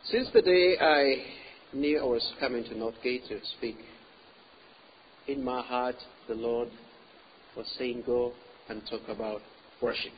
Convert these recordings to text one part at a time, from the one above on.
Since the day I knew I was coming to Northgate to speak, in my heart the Lord was saying, go and talk about worship.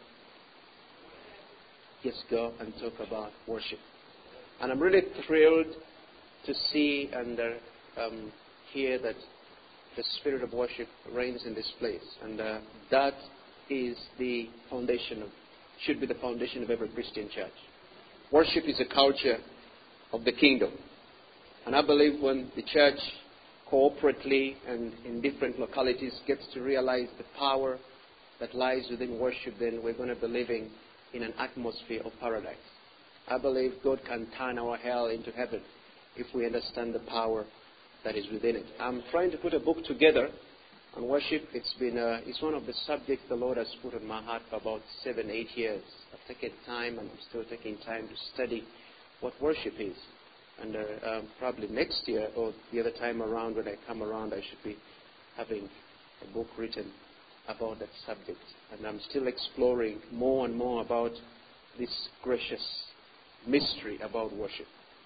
Yes, go and talk about worship. And I'm really thrilled to see and hear that the spirit of worship reigns in this place. And that is the foundation should be the foundation of every Christian church. Worship is a culture of the kingdom. And I believe when the church corporately and in different localities gets to realize the power that lies within worship, then we're going to be living in an atmosphere of paradise. I believe God can turn our hell into heaven if we understand the power that is within it. I'm trying to put a book together on worship. It's one of the subjects the Lord has put on my heart for about 7-8 years. I've taken time, and I'm still taking time to study what worship is. And probably next year or the other time around, when I come around, I should be having a book written about that subject. And I'm still exploring more and more about this gracious mystery about worship.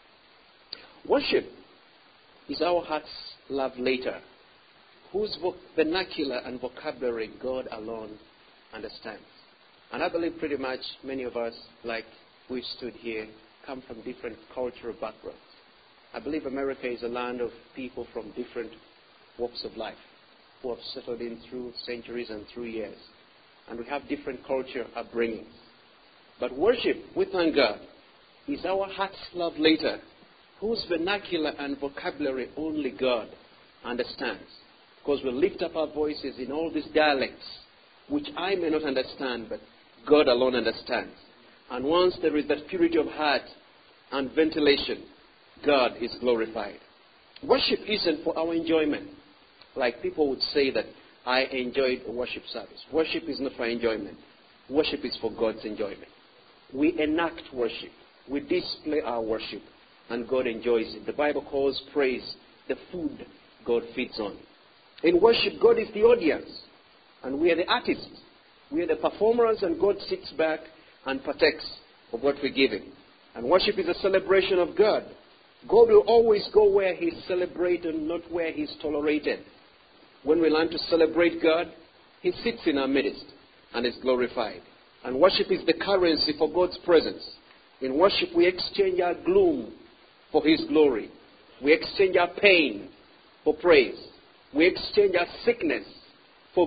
Worship is our heart's love letter, whose vernacular and vocabulary God alone understands. And I believe pretty much many of us, like we stood here, come from different cultural backgrounds. I believe America is a land of people from different walks of life who have settled in through centuries and through years. And we have different culture upbringings. But worship, we thank God, is our heart's love letter, whose vernacular and vocabulary only God understands. Because we lift up our voices in all these dialects, which I may not understand, but God alone understands. And once there is that purity of heart and ventilation, God is glorified. Worship isn't for our enjoyment. Like people would say that I enjoyed a worship service. Worship is not for enjoyment. Worship is for God's enjoyment. We enact worship. We display our worship, and God enjoys it. The Bible calls praise the food God feeds on. In worship, God is the audience, and we are the artists. We are the performers, and God sits back and partakes of what we're giving. And worship is a celebration of God. God will always go where He's celebrated, not where He's tolerated. When we learn to celebrate God, He sits in our midst and is glorified. And worship is the currency for God's presence. In worship, we exchange our gloom for His glory. We exchange our pain for praise. We exchange our sickness for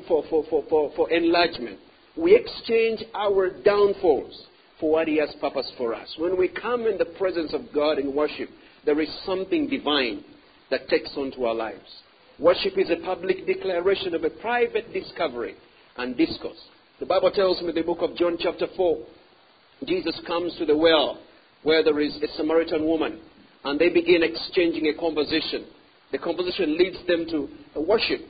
enlargement. We exchange our downfalls for what He has purposed for us. When we come in the presence of God in worship, there is something divine that takes on to our lives. Worship is a public declaration of a private discovery and discourse. The Bible tells me in the book of John chapter 4, Jesus comes to the well where there is a Samaritan woman, and they begin exchanging a conversation. The conversation leads them to a worship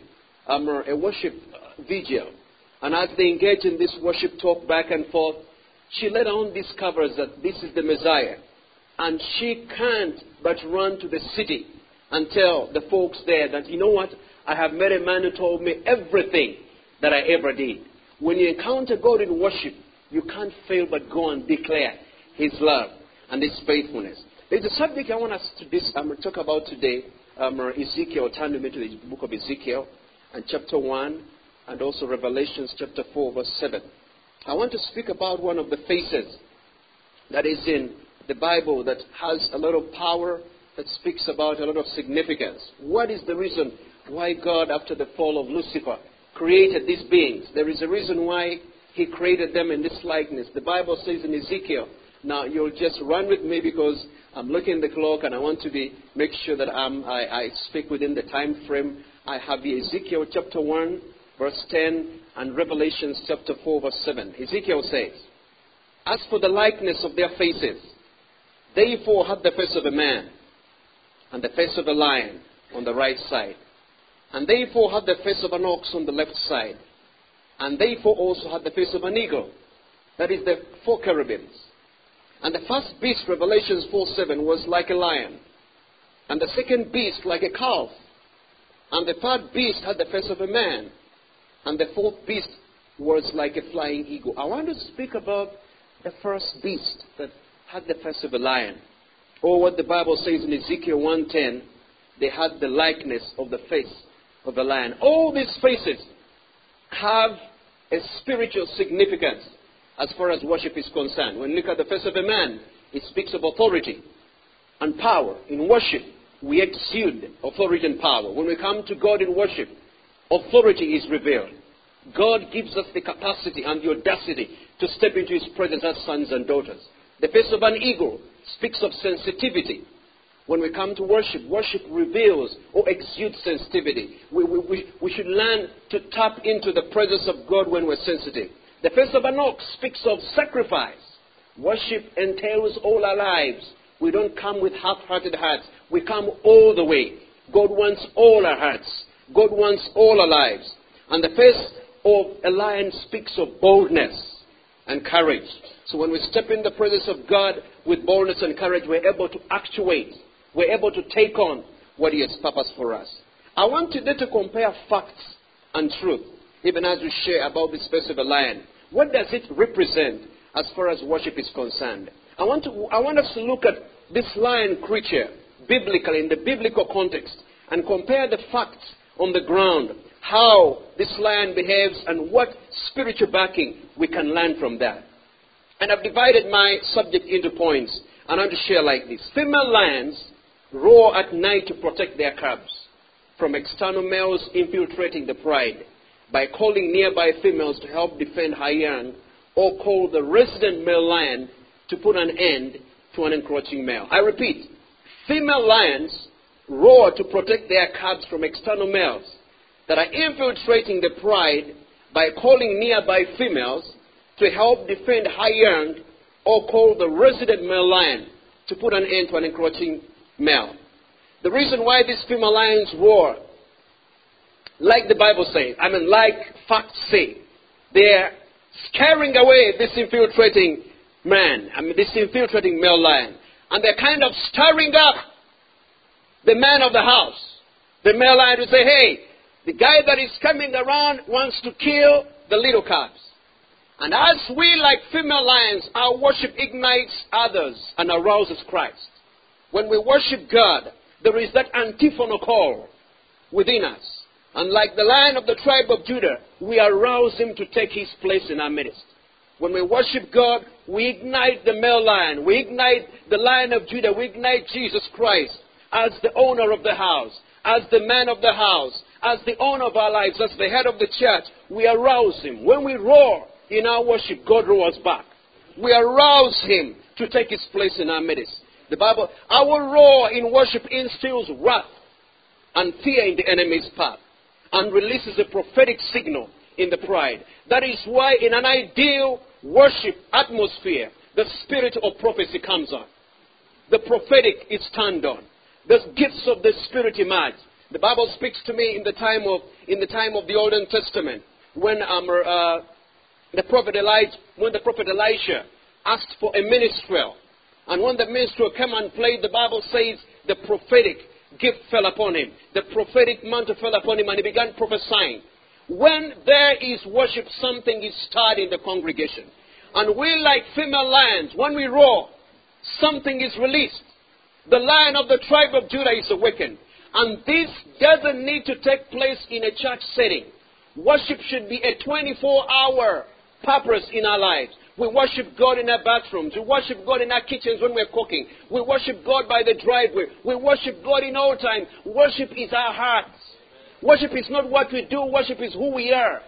vigil. And as they engage in this worship talk back and forth, she later on discovers that this is the Messiah. And she can't but run to the city and tell the folks there that, you know what, I have met a man who told me everything that I ever did. When you encounter God in worship, you can't fail but go and declare His love and His faithfulness. There's a subject I want us to talk about today. Ezekiel, turn with me to the book of Ezekiel, and chapter 1, and also Revelations chapter 4, verse 7. I want to speak about one of the faces that is in the Bible that has a lot of power, that speaks about a lot of significance. What is the reason why God, after the fall of Lucifer, created these beings? There is a reason why He created them in this likeness. The Bible says in Ezekiel, now you'll just run with me because I'm looking at the clock and I want to make sure that I speak within the time frame. I have the Ezekiel chapter 1, verse 10, and Revelations chapter 4, verse 7. Ezekiel says, as for the likeness of their faces, they four had the face of a man, and the face of a lion on the right side. And they four had the face of an ox on the left side. And they four also had the face of an eagle. That is the four cherubims. And the first beast, Revelations 4:7, was like a lion. And the second beast like a calf. And the third beast had the face of a man. And the fourth beast was like a flying eagle. I want to speak about the first beast that had the face of a lion. Or what the Bible says in Ezekiel 1:10, they had the likeness of the face of the lion. All these faces have a spiritual significance as far as worship is concerned. When you look at the face of a man, it speaks of authority and power. In worship, we exude authority and power. When we come to God in worship, authority is revealed. God gives us the capacity and the audacity to step into His presence as sons and daughters. The face of an eagle speaks of sensitivity. When we come to worship, worship reveals or exudes sensitivity. We should learn to tap into the presence of God when we're sensitive. The face of an ox speaks of sacrifice. Worship entails all our lives. We don't come with half-hearted hearts. We come all the way. God wants all our hearts. God wants all our lives. And the face of a lion speaks of boldness and courage. So when we step in the presence of God with boldness and courage, we're able to actuate. We're able to take on what He has purposed for us. I want today to compare facts and truth, even as we share about this face of a lion. What does it represent as far as worship is concerned? I want us to look at this lion creature biblically, in the biblical context, and compare the facts on the ground, how this lion behaves, and what spiritual backing we can learn from that. And I've divided my subject into points, and I want to share like this. Female lions roar at night to protect their cubs from external males infiltrating the pride by calling nearby females to help defend her young, or call the resident male lion to put an end to an encroaching male. I repeat, female lions roar to protect their cubs from external males that are infiltrating the pride by calling nearby females to help defend her young, or call the resident male lion to put an end to an encroaching male. The reason why these female lions roar, like the Bible says, like facts say, they're scaring away this infiltrating man, this infiltrating male lion. And they're kind of stirring up the man of the house, the male lion, to say, hey, the guy that is coming around wants to kill the little cubs. And as we, like female lions, our worship ignites others and arouses Christ. When we worship God, there is that antiphonal call within us. And like the Lion of the tribe of Judah, we arouse Him to take His place in our midst. When we worship God, we ignite the male lion. We ignite the Lion of Judah. We ignite Jesus Christ as the owner of the house, as the man of the house, as the owner of our lives, as the head of the church. We arouse Him. When we roar in our worship, God roars back. We arouse Him to take His place in our midst. The Bible, our roar in worship instills wrath and fear in the enemy's path and releases a prophetic signal in the pride. That is why in an ideal worship atmosphere, the spirit of prophecy comes on. The prophetic is turned on. The gifts of the Spirit emerge. The Bible speaks to me in the time of the Old Testament, when the prophet Elisha asked for a minstrel, and when the minstrel came and played, the Bible says the prophetic gift fell upon him. The prophetic mantle fell upon him, and he began prophesying. When there is worship, something is stirred in the congregation. And we, like female lions, when we roar, something is released. The Lion of the tribe of Judah is awakened. And this doesn't need to take place in a church setting. Worship should be a 24-hour purpose in our lives. We worship God in our bathrooms. We worship God in our kitchens when we're cooking. We worship God by the driveway. We worship God in all time. Worship is our hearts. Worship is not what we do. Worship is who we are.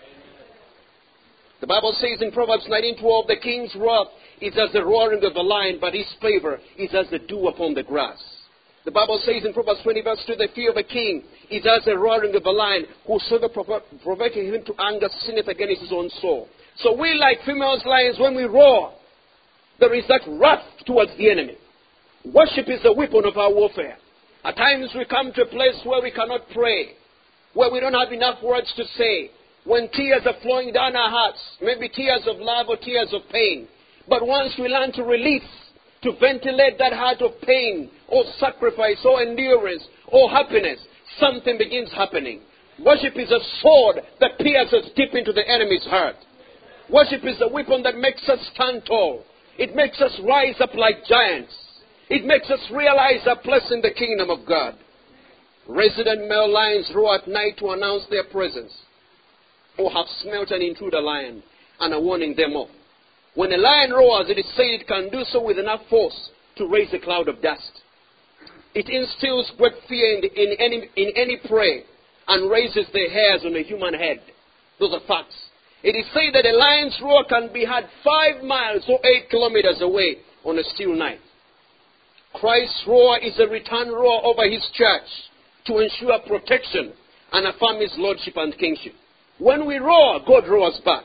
The Bible says in Proverbs 19:12, the king's wrath is as the roaring of the lion, but his favor is as the dew upon the grass. The Bible says in Proverbs 20 verse 2, the fear of a king is as the roaring of the lion. Whosoever provoketh him to anger sinneth against his own soul. So we, like female lions, when we roar, there is that wrath towards the enemy. Worship is the weapon of our warfare. At times we come to a place where we cannot pray, where we don't have enough words to say, when tears are flowing down our hearts, maybe tears of love or tears of pain. But once we learn to release, to ventilate that heart of pain, or sacrifice, or endurance, or happiness, something begins happening. Worship is a sword that pierces deep into the enemy's heart. Worship is a weapon that makes us stand tall. It makes us rise up like giants. It makes us realize our place in the kingdom of God. Resident male lions roar at night to announce their presence, or have smelt an intruder lion and are warning them off. When a lion roars, it is said it can do so with enough force to raise a cloud of dust. It instills great fear in any prey and raises the hairs on a human head. Those are facts. It is said that a lion's roar can be heard 5 miles or 8 kilometers away on a still night. Christ's roar is a return roar over his church to ensure protection and affirm his lordship and kingship. When we roar, God roars back.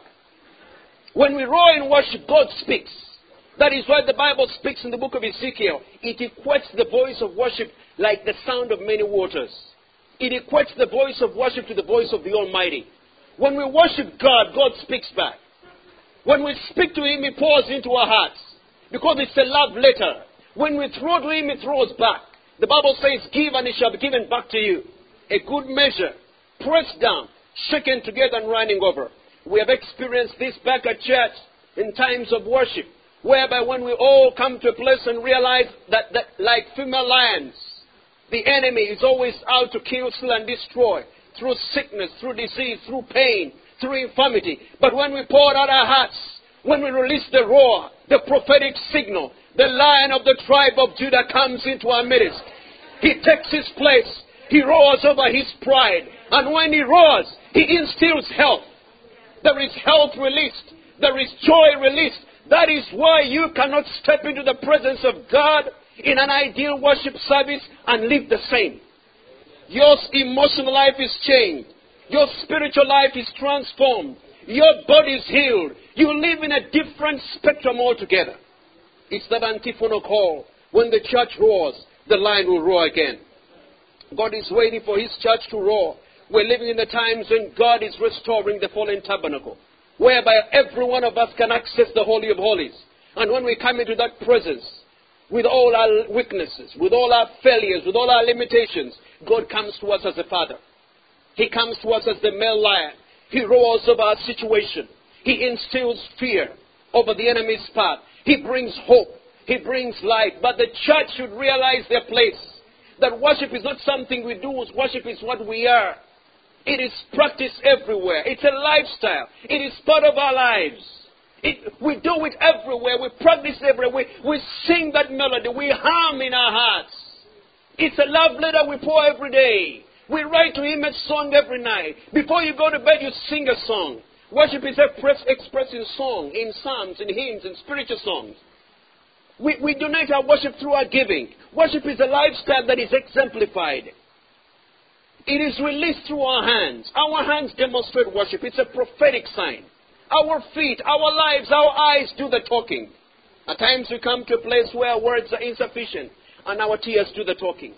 When we roar in worship, God speaks. That is why the Bible speaks in the book of Ezekiel. It equates the voice of worship like the sound of many waters. It equates the voice of worship to the voice of the Almighty. When we worship God, God speaks back. When we speak to Him, He pours into our hearts. Because it's a love letter. When we throw to Him, He throws back. The Bible says, give and it shall be given back to you. A good measure, pressed down, shaken together and running over. We have experienced this back at church in times of worship, whereby when we all come to a place and realize that like female lions, the enemy is always out to kill, steal, and destroy through sickness, through disease, through pain, through infirmity. But when we pour out our hearts, when we release the roar, the prophetic signal, the Lion of the tribe of Judah comes into our midst. He takes his place. He roars over his pride. And when he roars, he instills health. There is health released. There is joy released. That is why you cannot step into the presence of God in an ideal worship service and live the same. Your emotional life is changed. Your spiritual life is transformed. Your body is healed. You live in a different spectrum altogether. It's that antiphonal call. When the church roars, the lion will roar again. God is waiting for his church to roar. We're living in the times when God is restoring the fallen tabernacle, whereby every one of us can access the Holy of Holies. And when we come into that presence, with all our weaknesses, with all our failures, with all our limitations, God comes to us as a father. He comes to us as the male lion. He roars over our situation. He instills fear over the enemy's path. He brings hope. He brings light. But the church should realize their place. That worship is not something we do. Worship is what we are. It is practiced everywhere. It's a lifestyle. It is part of our lives. We do it everywhere. We practice everywhere. We sing that melody. We hum in our hearts. It's a love letter we pour every day. We write to Him a song every night. Before you go to bed, you sing a song. Worship is expressed in song, in psalms, in hymns, in spiritual songs. We donate our worship through our giving. Worship is a lifestyle that is exemplified. It is released through our hands. Our hands demonstrate worship. It's a prophetic sign. Our feet, our lives, our eyes do the talking. At times we come to a place where our words are insufficient and our tears do the talking.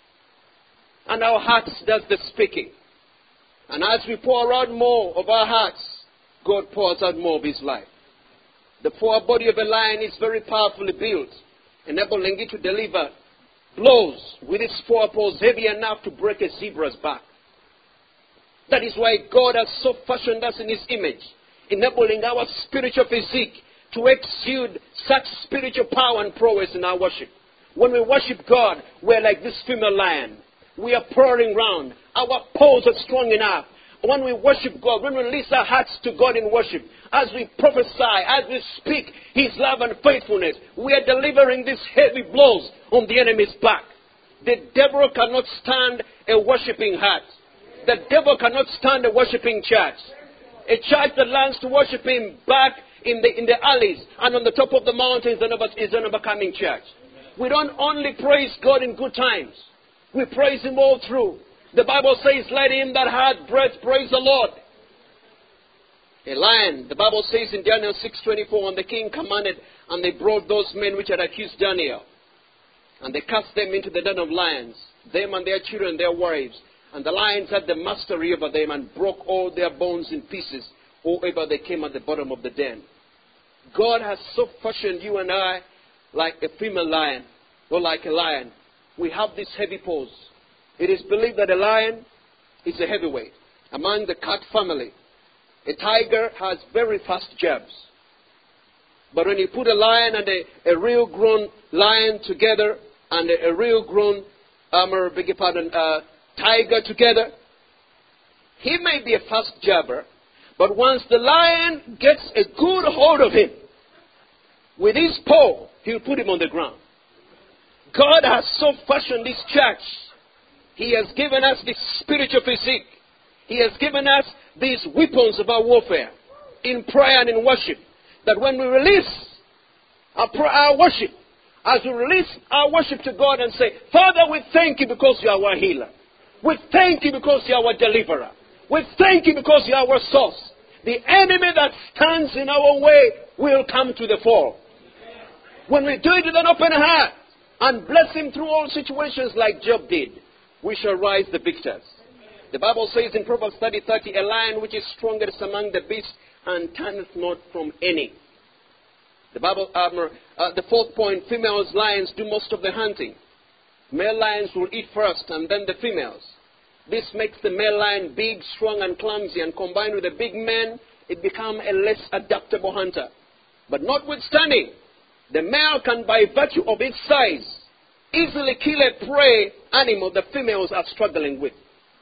And our hearts does the speaking. And as we pour out more of our hearts, God pours out more of His life. The poor body of a lion is very powerfully built, enabling it to deliver blows with its forepaws heavy enough to break a zebra's back. That is why God has so fashioned us in His image, enabling our spiritual physique to exude such spiritual power and prowess in our worship. When we worship God, we're like this female lion. We are pouring round. Our paws are strong enough. When we worship God, when we release our hearts to God in worship, as we prophesy, as we speak His love and faithfulness, we are delivering these heavy blows on the enemy's back. The devil cannot stand a worshiping heart. The devil cannot stand a worshiping church. A church that learns to worship Him back in the alleys and on the top of the mountains is an overcoming church. We don't only praise God in good times. We praise Him all through. The Bible says, let him that hath breath praise the Lord. A lion, the Bible says in Daniel 6:24, and the king commanded, and they brought those men which had accused Daniel, and they cast them into the den of lions, them and their children, their wives. And the lions had the mastery over them and broke all their bones in pieces, wherever they came at the bottom of the den. God has so fashioned you and I like a female lion, or like a lion. We have these heavy paws. It is believed that a lion is a heavyweight among the cat family. A tiger has very fast jabs. But when you put a lion and a real grown lion together and a real grown, tiger together, he may be a fast jabber, but once the lion gets a good hold of him, with his paw, he'll put him on the ground. God has so fashioned this church. He has given us this spiritual physique. He has given us these weapons of our warfare in prayer and in worship, that when we release our worship, as we release our worship to God and say, Father, we thank you because you are our healer. We thank you because you are our deliverer. We thank you because you are our source. The enemy that stands in our way will come to the fore. When we do it with an open heart and bless him through all situations like Job did, we shall rise the victors. The Bible says in Proverbs 30:30, a lion which is strongest among the beasts and turneth not from any. The fourth point, females lions do most of the hunting. Male lions will eat first and then the females. This makes the male lion big, strong, and clumsy, and combined with the big man, it becomes a less adaptable hunter. But notwithstanding, the male can, by virtue of its size, easily kill a prey animal the females are struggling with.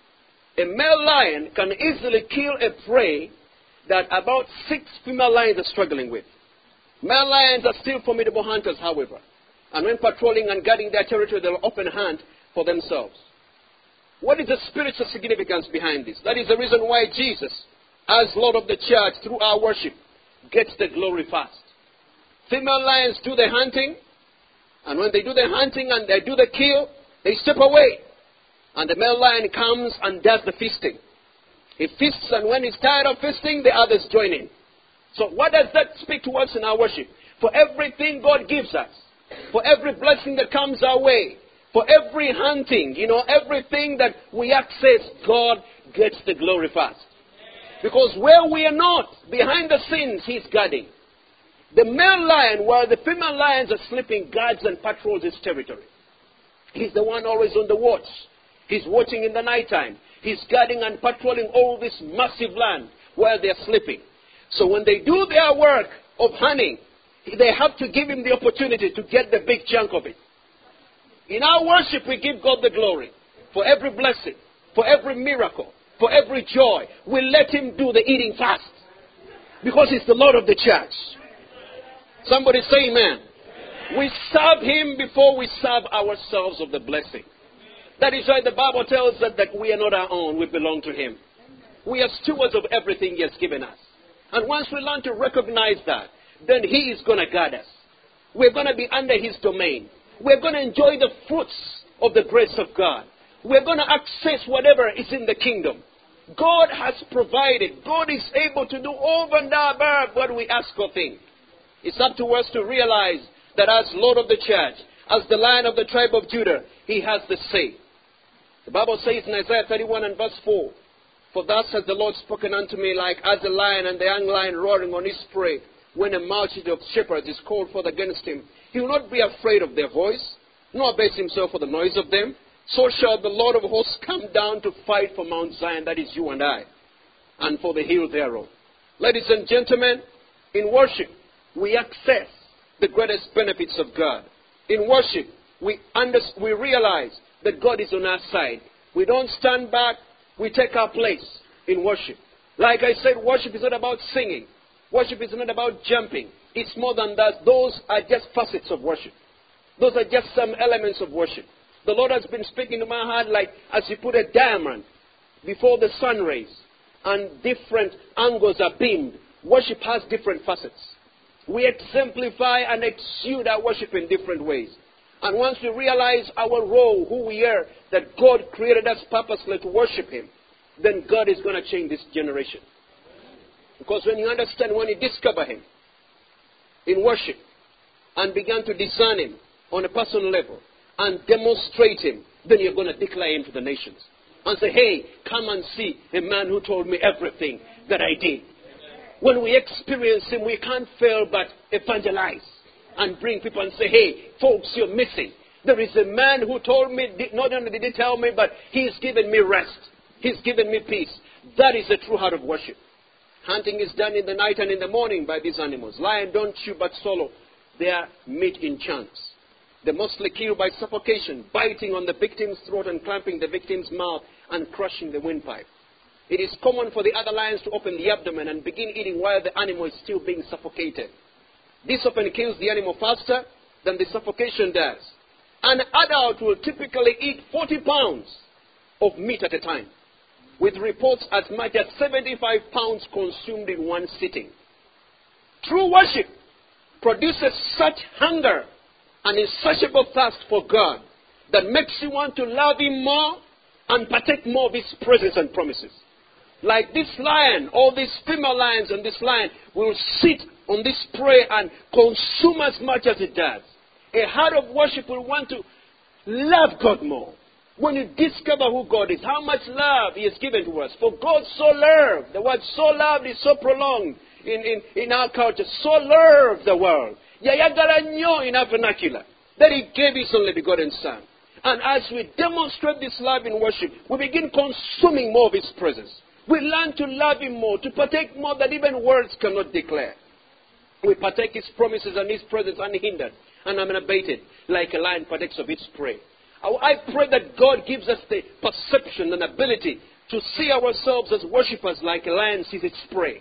A male lion can easily kill a prey that about 6 female lions are struggling with. Male lions are still formidable hunters, however. And when patrolling and guarding their territory, they'll often hunt for themselves. What is the spiritual significance behind this? That is the reason why Jesus, as Lord of the church, through our worship, gets the glory first. Female lions do the hunting, and when they do the hunting and they do the kill, they step away. And the male lion comes and does the feasting. He feasts, and when he's tired of feasting, the others join in. So what does that speak to us in our worship? For everything God gives us, for every blessing that comes our way, for every hunting, everything that we access, God gets the glory first. Because where we are not, behind the scenes, He's guarding. The male lion, while the female lions are sleeping, guards and patrols his territory. He's the one always on the watch. He's watching in the nighttime. He's guarding and patrolling all this massive land while they're sleeping. So when they do their work of hunting, they have to give him the opportunity to get the big chunk of it. In our worship, we give God the glory for every blessing, for every miracle, for every joy. We let him do the eating fast because he's the Lord of the church. Somebody say amen. We serve him before we serve ourselves of the blessing. That is why the Bible tells us that we are not our own, we belong to him. We are stewards of everything he has given us. And once we learn to recognize that, then he is going to guard us. We're going to be under his domain. We're going to enjoy the fruits of the grace of God. We're going to access whatever is in the kingdom. God has provided. God is able to do over and above what we ask or think. It's up to us to realize that as Lord of the church, as the Lion of the tribe of Judah, he has the say. The Bible says in Isaiah 31 and verse 4, for thus has the Lord spoken unto me, like as a lion and the young lion roaring on his prey, when a multitude of shepherds is called forth against him. He will not be afraid of their voice, nor abase himself for the noise of them. So shall the Lord of hosts come down to fight for Mount Zion, that is you and I, and for the hill thereof. Ladies and gentlemen, in worship, we access the greatest benefits of God. In worship, we realize that God is on our side. We don't stand back. We take our place in worship. Like I said, worship is not about singing. Worship is not about jumping. It's more than that. Those are just facets of worship. Those are just some elements of worship. The Lord has been speaking to my heart like as you put a diamond before the sun rays and different angles are beamed. Worship has different facets. We exemplify and exude our worship in different ways. And once we realize our role, who we are, that God created us purposely to worship him, then God is going to change this generation. Because when you understand, when you discover him in worship and begin to discern him on a personal level and demonstrate him, then you're going to declare him to the nations. And say, hey, come and see a man who told me everything that I did. When we experience him, we can't fail but evangelize and bring people and say, hey, folks, you're missing. There is a man who told me, not only did he tell me, but he's given me rest. He's given me peace. That is the true heart of worship. Hunting is done in the night and in the morning by these animals. Lion don't chew but swallow their meat in chunks. They mostly kill by suffocation, biting on the victim's throat and clamping the victim's mouth and crushing the windpipe. It is common for the other lions to open the abdomen and begin eating while the animal is still being suffocated. This often kills the animal faster than the suffocation does. An adult will typically eat 40 pounds of meat at a time, with reports as much as 75 pounds consumed in one sitting. True worship produces such hunger and insatiable thirst for God that makes you want to love Him more and partake more of His presence and promises. Like this lion, all these female lions and this lion will sit on this prey and consume as much as it does. A heart of worship will want to love God more. When you discover who God is, how much love He has given to us. For God so loved, the word so loved is so prolonged in our culture. So loved the world. Yayagala nyo in our vernacular. That He gave His only begotten Son. And as we demonstrate this love in worship, we begin consuming more of His presence. We learn to love Him more, to partake more than even words cannot declare. We partake His promises and His presence unhindered and unabated, like a lion partakes of its prey. I pray that God gives us the perception and ability to see ourselves as worshippers like a lion sees its prey.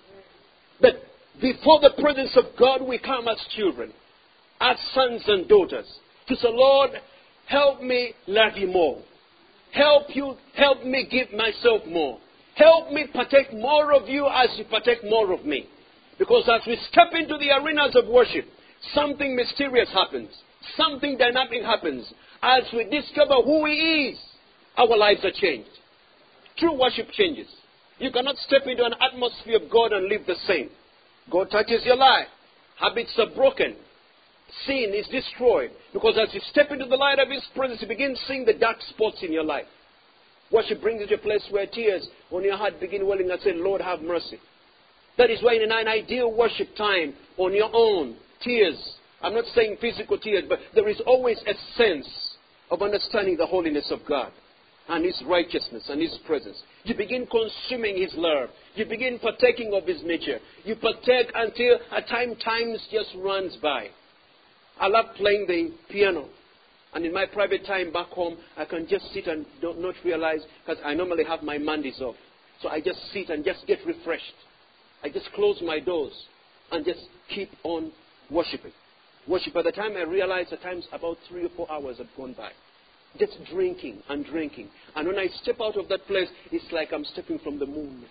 That before the presence of God we come as children, as sons and daughters, to say, Lord, help me love You more. Help me give myself more. Help me partake more of You as You partake more of me. Because as we step into the arenas of worship, something mysterious happens. Something dynamic happens. As we discover who He is, our lives are changed. True worship changes. You cannot step into an atmosphere of God and live the same. God touches your life. Habits are broken. Sin is destroyed. Because as you step into the light of His presence, you begin seeing the dark spots in your life. Worship brings you to a place where tears on your heart begin welling and say, Lord, have mercy. That is why in an ideal worship time on your own, tears, I'm not saying physical tears, but there is always a sense of understanding the holiness of God and His righteousness and His presence. You begin consuming His love. You begin partaking of His nature. You partake until at times just runs by. I love playing the piano. And in my private time back home, I can just sit and not realize, because I normally have my Mondays off. So I just sit and just get refreshed. I just close my doors and just keep on worshiping. Worship. By the time I realize, at times about 3 or 4 hours have gone by. Just drinking and drinking. And when I step out of that place, it's like I'm stepping from the moon.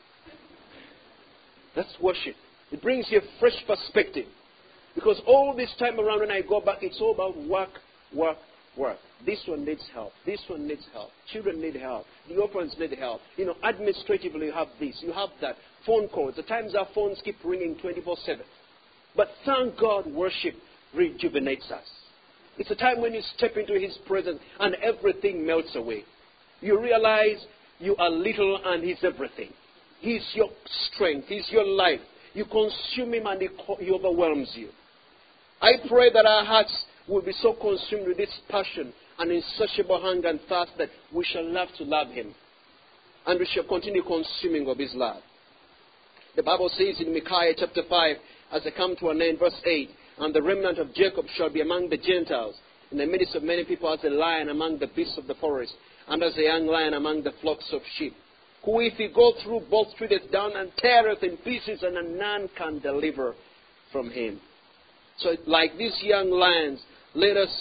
That's worship. It brings you a fresh perspective. Because all this time around when I go back, it's all about work, work, work. This one needs help. This one needs help. Children need help. The orphans need help. Administratively you have this, you have that. Phone calls. At times our phones keep ringing 24/7. But thank God, worship rejuvenates us. It's a time when you step into His presence and everything melts away. You realize you are little and He's everything. He's your strength. He's your life. You consume Him and He overwhelms you. I pray that our hearts will be so consumed with this passion and insatiable hunger and thirst that we shall love to love Him. And we shall continue consuming of His love. The Bible says in Micaiah chapter 5, as I come to an end, verse 8, and the remnant of Jacob shall be among the Gentiles, in the midst of many people, as a lion among the beasts of the forest, and as a young lion among the flocks of sheep. Who if he go through both treadeth down and teareth in pieces, and none can deliver from him. So like these young lions, let us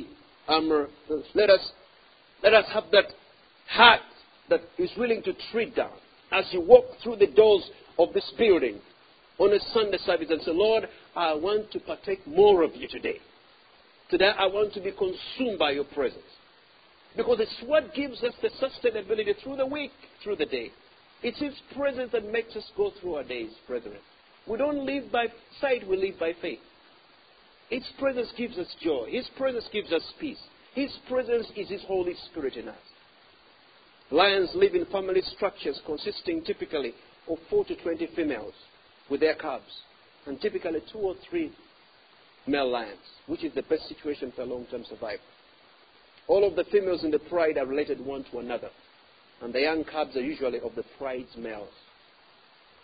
let us have that heart that is willing to tread down. As you walk through the doors of this building on a Sunday service and say, Lord, I want to partake more of You today. Today I want to be consumed by Your presence. Because it's what gives us the sustainability through the week, through the day. It's His presence that makes us go through our days, brethren. We don't live by sight, we live by faith. His presence gives us joy. His presence gives us peace. His presence is His Holy Spirit in us. Lions live in family structures consisting typically of 4 to 20 females with their cubs, and typically 2 or 3 male lions, which is the best situation for long-term survival. All of the females in the pride are related one to another, and the young cubs are usually of the pride's males.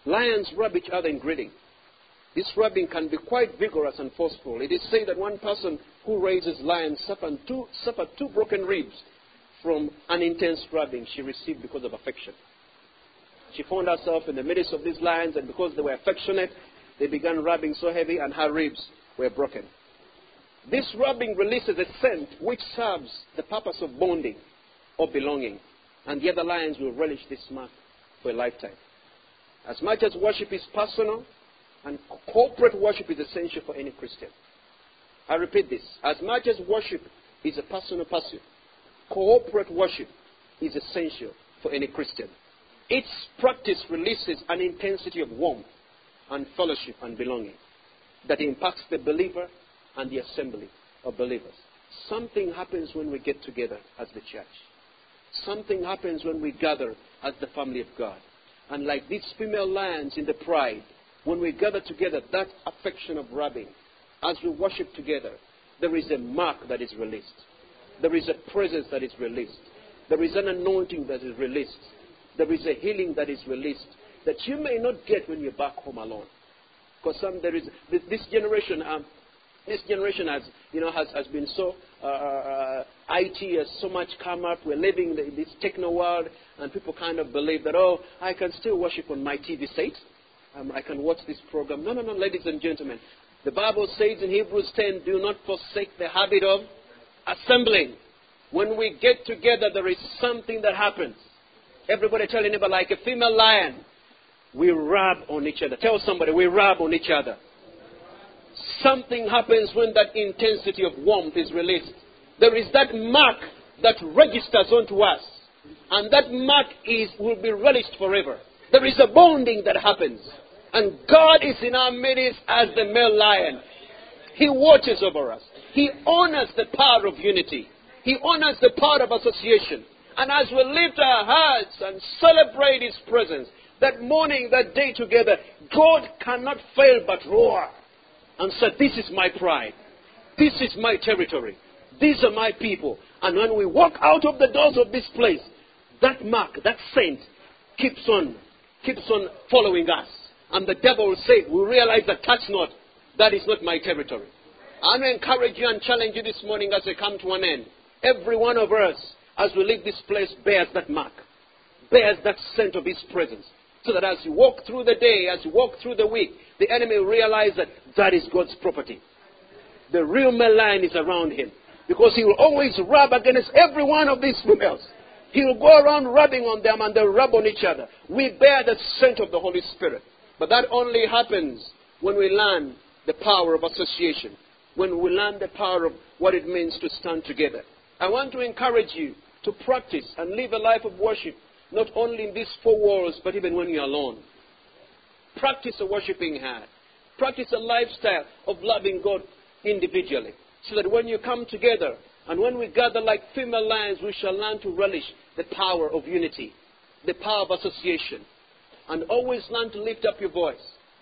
Lions rub each other in greeting. This rubbing can be quite vigorous and forceful. It is said that one person who raises lions suffered two broken ribs from an intense rubbing she received because of affection. She found herself in the midst of these lions, and because they were affectionate, they began rubbing so heavy and her ribs were broken. This rubbing releases a scent which serves the purpose of bonding or belonging, and the other lions will relish this mark for a lifetime. As much as worship is personal, and corporate worship is essential for any Christian. I repeat this. As much as worship is a personal pursuit, corporate worship is essential for any Christian. Its practice releases an intensity of warmth and fellowship and belonging that impacts the believer and the assembly of believers. Something happens when we get together as the church. Something happens when we gather as the family of God. And like these female lions in the pride, when we gather together, that affection of rubbing, as we worship together, there is a mark that is released. There is a presence that is released. There is an anointing that is released. There is a healing that is released that you may not get when you're back home alone. Because this generation has been so IT has so much come up. We're living in this techno world, and people kind of believe that, oh, I can still worship on my TV set. I can watch this program. No, ladies and gentlemen. The Bible says in Hebrews 10, do not forsake the habit of assembling. When we get together, there is something that happens. Everybody tell your neighbor, like a female lion, we rub on each other. Tell somebody, we rub on each other. Something happens when that intensity of warmth is released. There is that mark that registers onto us. And that mark will be relished forever. There is a bonding that happens. And God is in our midst as the male lion. He watches over us. He honors the power of unity. He honors the power of association. And as we lift our hearts and celebrate His presence, that morning, that day together, God cannot fail but roar and say, this is my pride. This is my territory. These are my people. And when we walk out of the doors of this place, that mark, that scent, keeps on following us. And the devil will say, we realize that touch not. That is not my territory. I want to encourage you and challenge you this morning as I come to an end. Every one of us, as we leave this place, bears that mark. Bears that scent of His presence. So that as you walk through the day, as you walk through the week, the enemy will realize that that is God's property. The real male lion is around him. Because he will always rub against every one of these females. He will go around rubbing on them and they'll rub on each other. We bear the scent of the Holy Spirit. But that only happens when we learn the power of association. When we learn the power of what it means to stand together. I want to encourage you to practice and live a life of worship. Not only in these four walls, but even when you're alone. Practice a worshiping heart. Practice a lifestyle of loving God individually. So that when you come together, and when we gather like female lions, we shall learn to relish the power of unity. The power of association. And always learn to lift up your voice.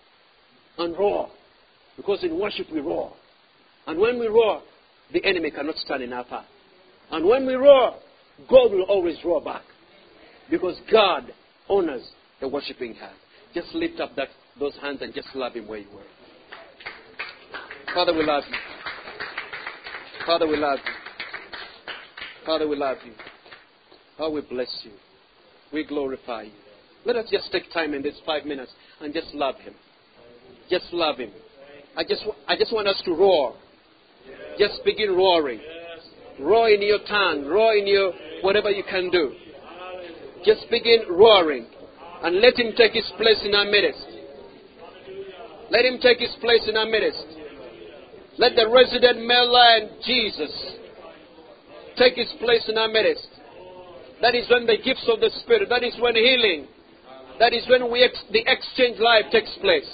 And roar. Because in worship we roar. And when we roar, the enemy cannot stand in our path. And when we roar, God will always roar back. Because God honors the worshiping heart. Just lift up those hands and just love Him where you were. Father, we love You. Father, we love You. Father, we love You. Oh, we bless You. We glorify You. Let us just take time in these 5 minutes and just love Him. Just love Him. I just want us to roar. Just begin roaring. Roar in your tongue. Roar in your whatever you can do. Just begin roaring. And let Him take His place in our midst. Let Him take His place in our midst. Let the resident male lion, Jesus, take His place in our midst. That is when the gifts of the Spirit, that is when healing, that is when the exchange life takes place.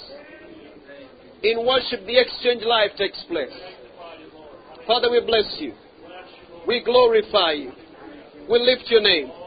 In worship, the exchange life takes place. Father, we bless You. We glorify You. We lift Your name.